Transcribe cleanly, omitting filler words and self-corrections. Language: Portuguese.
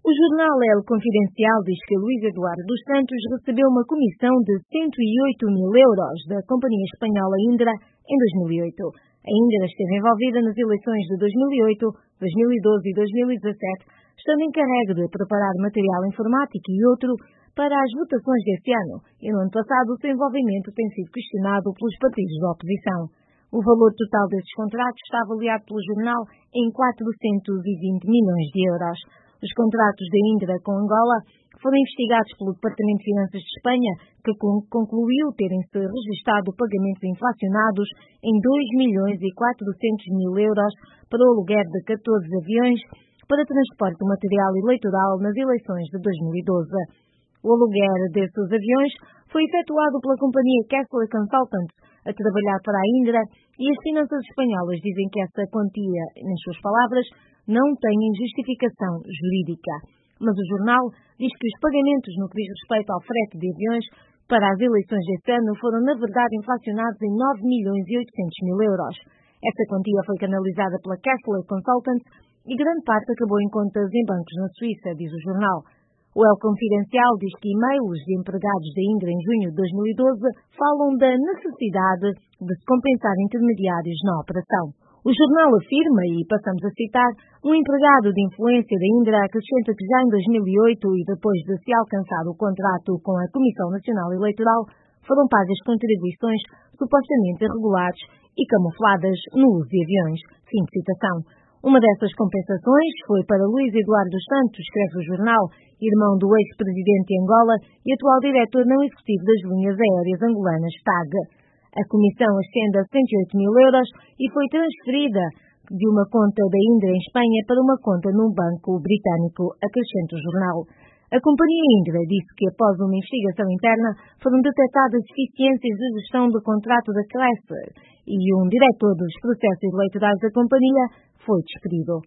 O jornal El Confidencial diz que Luís Eduardo dos Santos recebeu uma comissão de 108 mil euros da companhia espanhola Indra em 2008. A Indra esteve envolvida nas eleições de 2008, 2012 e 2017, estando encarregue de preparar material informático e outro para as votações deste ano, e no ano passado o seu envolvimento tem sido questionado pelos partidos da oposição. O valor total destes contratos está avaliado pelo jornal em 420 milhões de euros. Os contratos da Indra com Angola foram investigados pelo Departamento de Finanças de Espanha, que concluiu terem-se registado pagamentos inflacionados em 2 milhões e 400 mil euros para o aluguer de 14 aviões para transporte de material eleitoral nas eleições de 2012. O aluguer desses aviões foi efetuado pela companhia Kessler Consultants, a trabalhar para a Indra, e as finanças espanholas dizem que essa quantia, nas suas palavras, não tem justificação jurídica. Mas o jornal diz que os pagamentos no que diz respeito ao frete de aviões para as eleições deste ano foram, na verdade, inflacionados em 9 milhões e 800 mil euros. Essa quantia foi canalizada pela Kessler Consultants e grande parte acabou em contas em bancos na Suíça, diz o jornal. O El Confidencial diz que e-mails de empregados da Indra em junho de 2012 falam da necessidade de se compensar intermediários na operação. O jornal afirma, e passamos a citar, um empregado de influência da Indra acrescenta que já em 2008 e depois de se alcançar o contrato com a Comissão Nacional Eleitoral, foram pagas contribuições supostamente irregulares e camufladas no uso de aviões. Fim de citação. Uma dessas compensações foi para Luís Eduardo dos Santos, escreve o jornal, irmão do ex-presidente de Angola e atual diretor não executivo das linhas aéreas angolanas TAG. A comissão ascende a 108 mil euros e foi transferida de uma conta da Indra em Espanha para uma conta num banco britânico, acrescenta o jornal. A companhia Indra disse que após uma investigação interna foram detectadas deficiências de gestão do contrato da Kessler e um diretor dos processos eleitorais da companhia foi despedido.